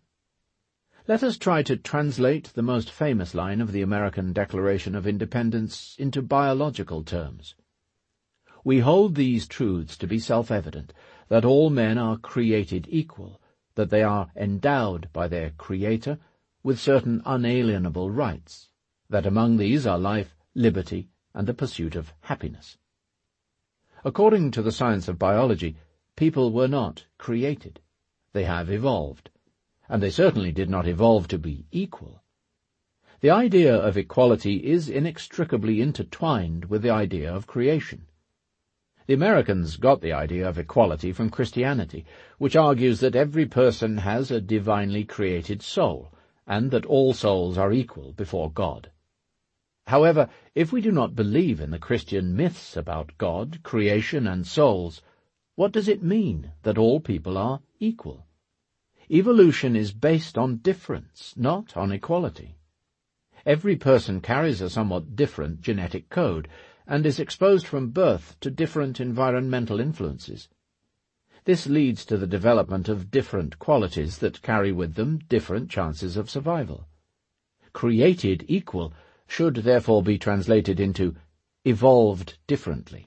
Let us try to translate the most famous line of the American Declaration of Independence into biological terms. "We hold these truths to be self-evident, that all men are created equal, that they are endowed by their Creator with certain unalienable rights, that among these are life, liberty, and the pursuit of happiness." According to the science of biology, people were not created. They have evolved, and they certainly did not evolve to be equal. The idea of equality is inextricably intertwined with the idea of creation. The Americans got the idea of equality from Christianity, which argues that every person has a divinely created soul, and that all souls are equal before God. However, if we do not believe in the Christian myths about God, creation, and souls, what does it mean that all people are equal? Evolution is based on difference, not on equality. Every person carries a somewhat different genetic code, and is exposed from birth to different environmental influences. This leads to the development of different qualities that carry with them different chances of survival. Created equal should therefore be translated into evolved differently.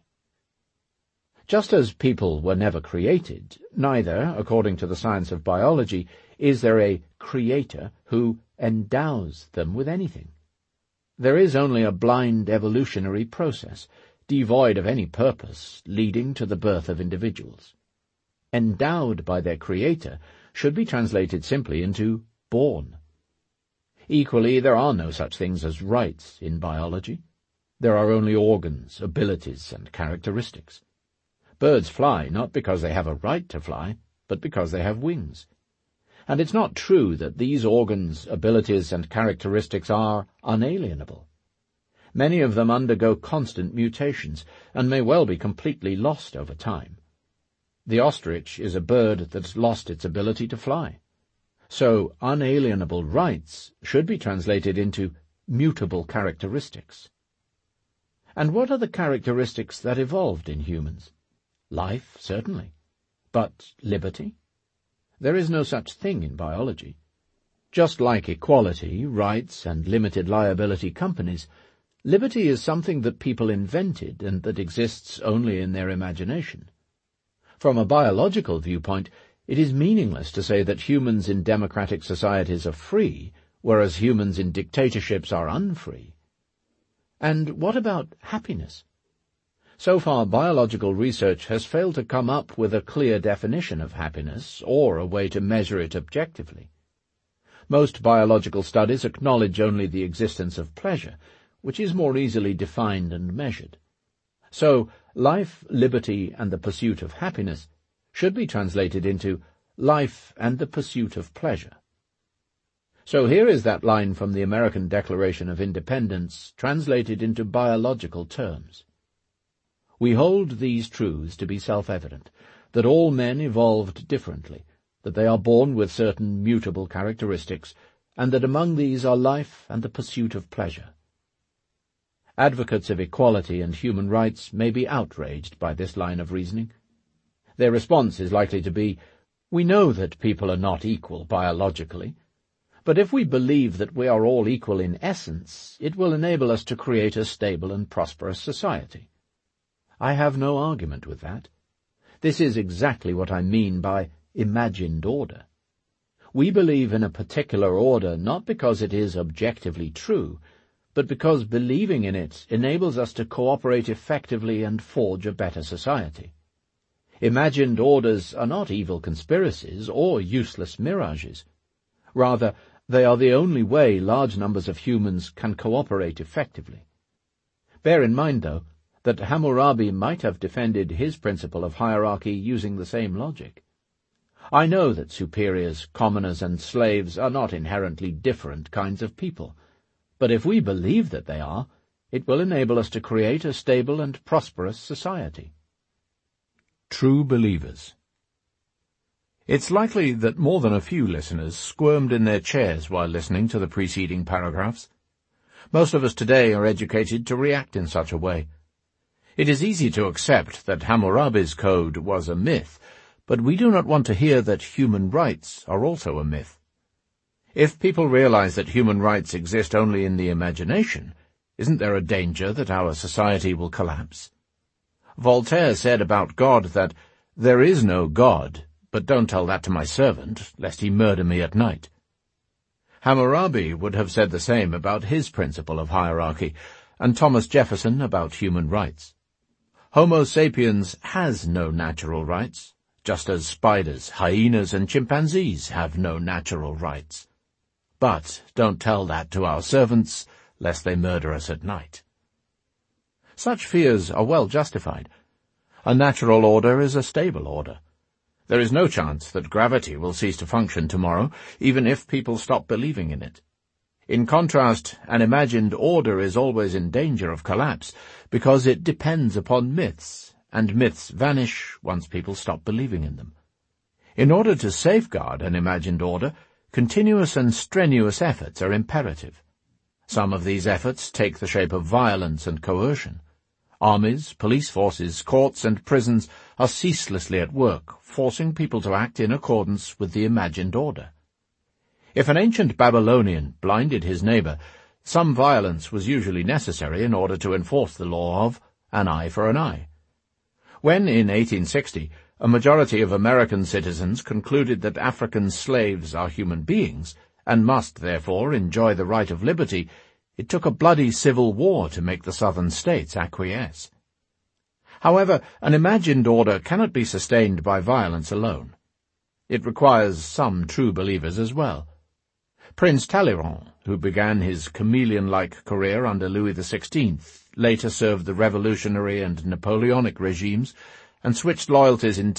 Just as people were never created, neither, according to the science of biology, is there a creator who endows them with anything. There is only a blind evolutionary process, devoid of any purpose, leading to the birth of individuals. endowed by their Creator, should be translated simply into born. Equally, there are no such things as rights in biology. There are only organs, abilities, and characteristics. Birds fly not because they have a right to fly, but because they have wings. And it's not true that these organs, abilities, and characteristics are unalienable. Many of them undergo constant mutations, and may well be completely lost over time. The ostrich is a bird that's lost its ability to fly. So unalienable rights should be translated into mutable characteristics. And what are the characteristics that evolved in humans? Life, certainly. But liberty? There is no such thing in biology. Just like equality, rights, and limited liability companies, liberty is something that people invented and that exists only in their imagination. From a biological viewpoint, it is meaningless to say that humans in democratic societies are free, whereas humans in dictatorships are unfree. And what about happiness? So far, biological research has failed to come up with a clear definition of happiness or a way to measure it objectively. Most biological studies acknowledge only the existence of pleasure, which is more easily defined and measured. So, life, liberty, and the pursuit of happiness should be translated into life and the pursuit of pleasure. So here is that line from the American Declaration of Independence translated into biological terms. We hold these truths to be self-evident, that all men evolved differently, that they are born with certain mutable characteristics, and that among these are life and the pursuit of pleasure. Advocates of equality and human rights may be outraged by this line of reasoning. Their response is likely to be, "We know that people are not equal biologically, but if we believe that we are all equal in essence, it will enable us to create a stable and prosperous society." I have no argument with that. This is exactly what I mean by imagined order. We believe in a particular order not because it is objectively true, but because believing in it enables us to cooperate effectively and forge a better society. Imagined orders are not evil conspiracies or useless mirages. Rather, they are the only way large numbers of humans can cooperate effectively. Bear in mind, though, that Hammurabi might have defended his principle of hierarchy using the same logic. I know that superiors, commoners, and slaves are not inherently different kinds of people, but if we believe that they are, it will enable us to create a stable and prosperous society. True believers. It's likely that more than a few listeners squirmed in their chairs while listening to the preceding paragraphs. Most of us today are educated to react in such a way. It is easy to accept that Hammurabi's code was a myth, but we do not want to hear that human rights are also a myth. If people realize that human rights exist only in the imagination, isn't there a danger that our society will collapse? Voltaire said about God that, "There is no God, but don't tell that to my servant, lest he murder me at night." Hammurabi would have said the same about his principle of hierarchy, and Thomas Jefferson about human rights. Homo sapiens has no natural rights, just as spiders, hyenas, and chimpanzees have no natural rights. But don't tell that to our servants, lest they murder us at night. Such fears are well justified. A natural order is a stable order. There is no chance that gravity will cease to function tomorrow, even if people stop believing in it. In contrast, an imagined order is always in danger of collapse, because it depends upon myths, and myths vanish once people stop believing in them. In order to safeguard an imagined order, continuous and strenuous efforts are imperative. Some of these efforts take the shape of violence and coercion. Armies, police forces, courts, and prisons are ceaselessly at work, forcing people to act in accordance with the imagined order. If an ancient Babylonian blinded his neighbor, some violence was usually necessary in order to enforce the law of an eye for an eye. When, in 1860, a majority of American citizens concluded that African slaves are human beings, and must, therefore, enjoy the right of liberty, it took a bloody civil war to make the southern states acquiesce. However, an imagined order cannot be sustained by violence alone. It requires some true believers as well. Prince Talleyrand, who began his chameleon-like career under Louis XVI, later served the revolutionary and Napoleonic regimes, and switched loyalties in